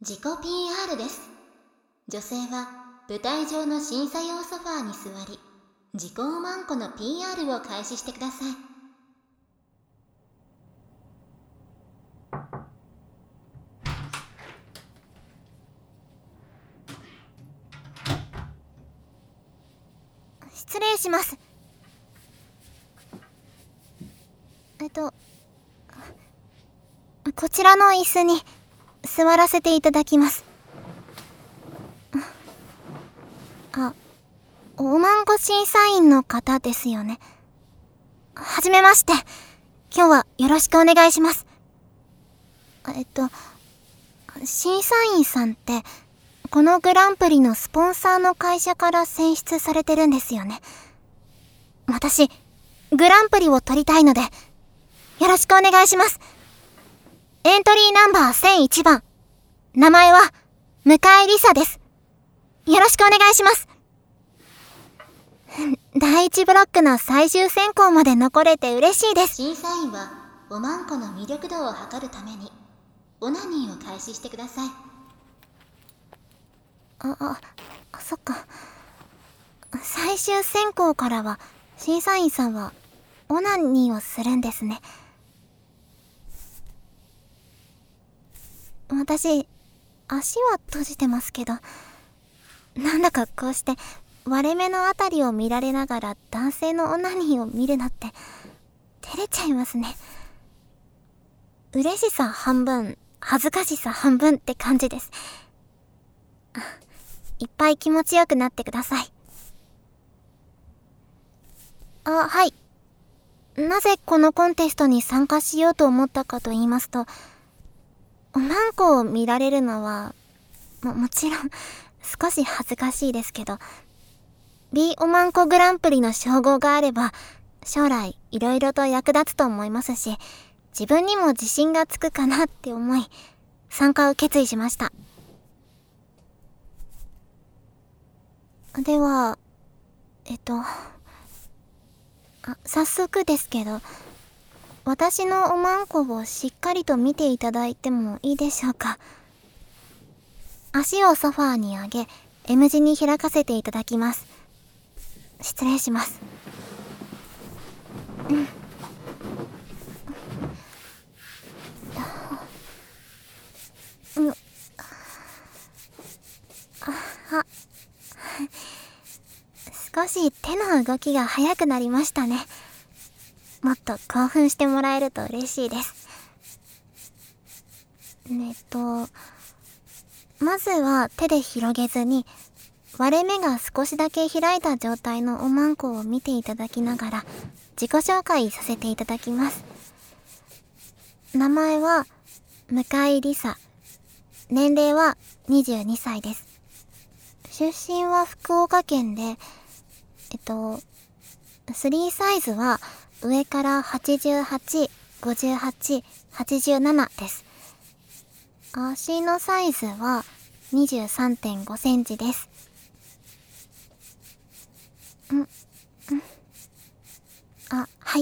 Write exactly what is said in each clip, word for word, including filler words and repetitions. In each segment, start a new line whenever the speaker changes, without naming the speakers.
自己 ピーアール です。女性は舞台上の審査用ソファーに座り、自己おまんこの ピーアール を開始してください。
失礼します。えっとこちらの椅子に座らせていただきます。あ、おまんこ審査員の方ですよね。はじめまして。今日はよろしくお願いします。えっと審査員さんってこのグランプリのスポンサーの会社から選出されてるんですよね。私グランプリを取りたいのでよろしくお願いします。エントリーナンバーせんいちばん、名前は向井理沙です。よろしくお願いします。だいいちブロックの最終選考まで残れて嬉しいです。
審査員はおまんこの魅力度を測るためにオナニーを開始してください。
あ、あ、あそっか。最終選考からは審査員さんはオナニーをするんですね。私足は閉じてますけど、なんだかこうして割れ目のあたりを見られながら男性のオナニーを見るのって照れちゃいますね。嬉しさ半分、恥ずかしさ半分って感じです。いっぱい気持ちよくなってください。あ、はい。なぜこのコンテストに参加しようと思ったかと言いますと、おまんこを見られるのはも、もちろん少し恥ずかしいですけど、B おまんこグランプリの称号があれば将来いろいろと役立つと思いますし、自分にも自信がつくかなって思い参加を決意しました。ではえっとあ早速ですけど、私のおまんこをしっかりと見ていただいてもいいでしょうか。足をソファーに上げ M 字に開かせていただきます。失礼します。うん。うん。あ、あ、少し手の動きが速くなりましたね。もっと興奮してもらえると嬉しいです。えっとまずは手で広げずに割れ目が少しだけ開いた状態のおまんこを見ていただきながら自己紹介させていただきます。名前は向井理沙、年齢はにじゅうにさいです。出身は福岡県で、えっとスリーサイズは上からはちじゅうはち、ごじゅうはち、はちじゅうななです。足のサイズは にじゅうさんてんごセンチです。ん、ん、あ、はい。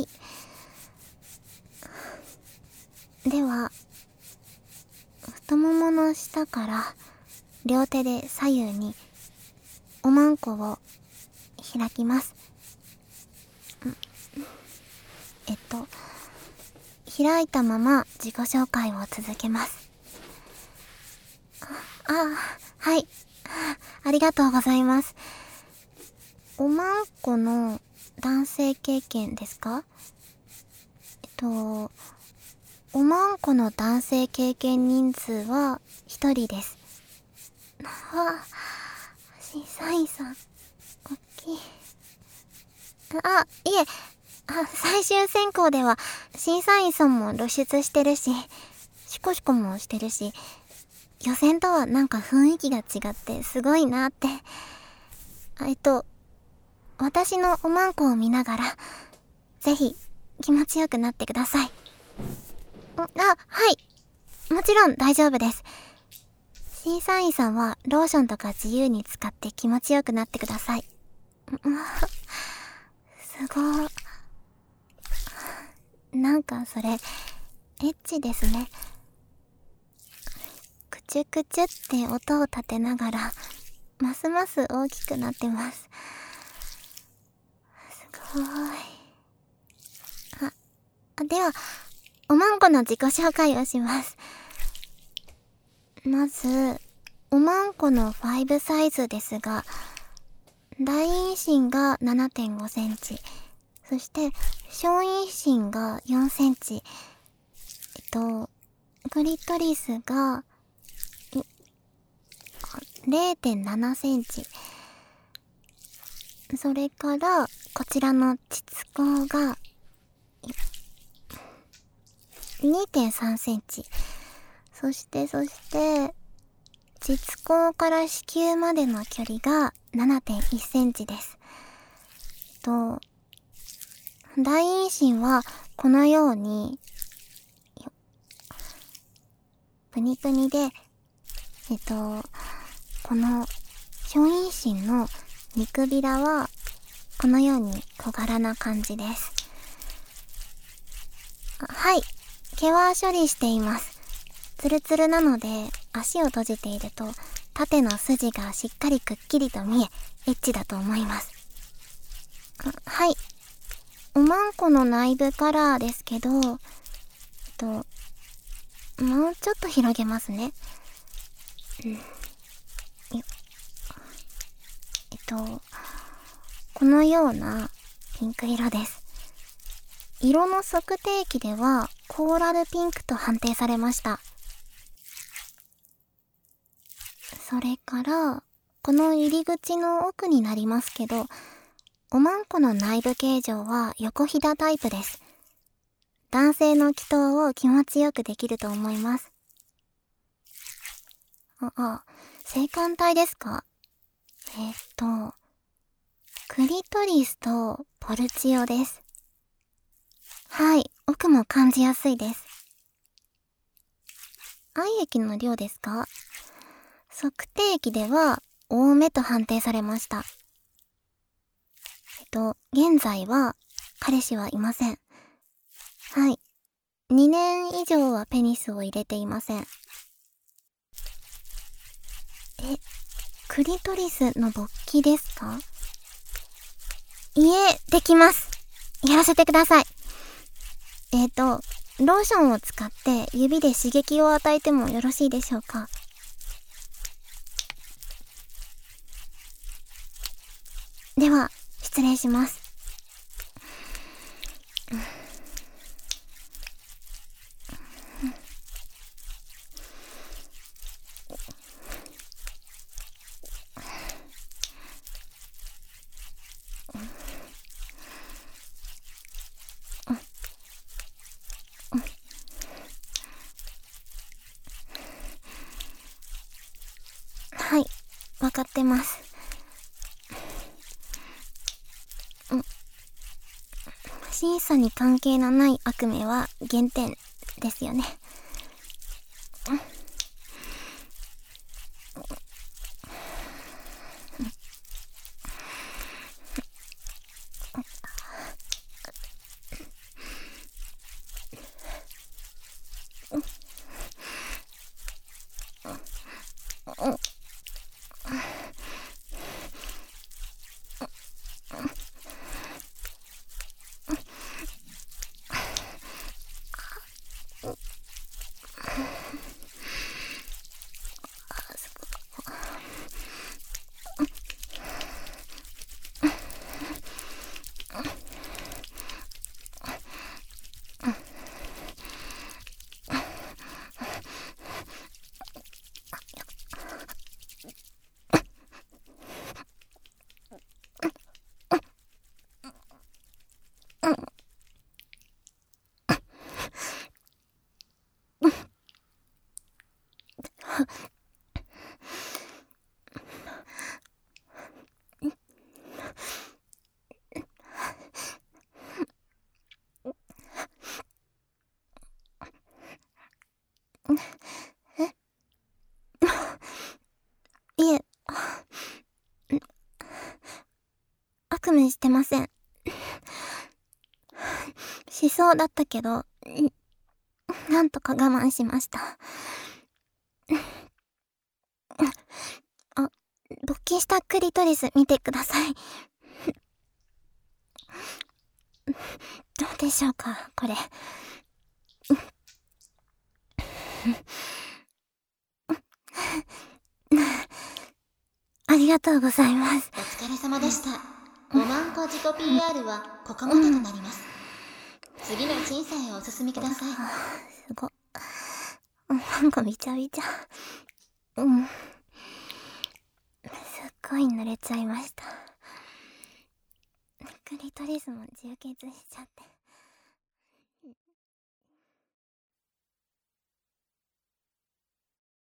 では太ももの下から両手で左右におまんこを開きます。えっと開いたまま自己紹介を続けます。あ、あ、はい。ありがとうございます。おまんこの男性経験ですか？えっとおまんこの男性経験人数はひとりです。あ、審査員さんおっきい。あ、いえ、あ、最終選考では審査員さんも露出してるし、シコシコもしてるし、予選とはなんか雰囲気が違ってすごいなって。えっと私のおまんこを見ながらぜひ気持ちよくなってください。あ、はい、もちろん大丈夫です。審査員さんはローションとか自由に使って気持ちよくなってください。すごー。なんかそれエッチですね。 チュクチュって音を立てながら、ますます大きくなってます。すごい。あ、あでは、おまんこの自己紹介をします。まず、おまんこのファイブサイズですが、大陰唇が ななてんごセンチ、そして小陰唇がよんセンチ、えっと、クリトリスが れいてんななセンチ、それからこちらの膣口が にてんさんセンチ、そしてそして膣口から子宮までの距離が ななてんいちセンチです。と大陰唇はこのようにプニプニで、えっとこの小陰唇の見くびらはこのように小柄な感じです。はい、毛は処理しています。ツルツルなので足を閉じていると縦の筋がしっかりくっきりと見え、エッチだと思います。はい、おまんこの内部カラーですけど、えっともうちょっと広げますね。うん、よえっとこのようなピンク色です。色の測定器ではコーラルピンクと判定されました。それからこの入り口の奥になりますけど、おまんこの内部形状は横ひだタイプです。男性の気筒を気持ちよくできると思います。あ、あ、性感帯ですか？えー、っと、クリトリスとポルチオです。はい、奥も感じやすいです。愛液の量ですか？測定器では多めと判定されました。えっと、現在は彼氏はいません。はい。にねん以上はペニスを入れていません。え、クリトリスの勃起ですか？いえ、できます。やらせてください。えっと、ローションを使って指で刺激を与えてもよろしいでしょうか？では、失礼します。はい、わかってます。審査に関係のない悪名は減点ですよね。いえ、悪夢してません。しそうだったけど、なんとか我慢しました。 したクリトリス見てください。どうでしょうか、これ。ありがとうございます。
お疲れ様でした。おまんこ自己 ピーアール はここまでとなります。次の審査へお進みください。
すごっ。なんかびちゃびちゃ。うん。すっごい濡れちゃいました。クリトリスも充血しちゃって。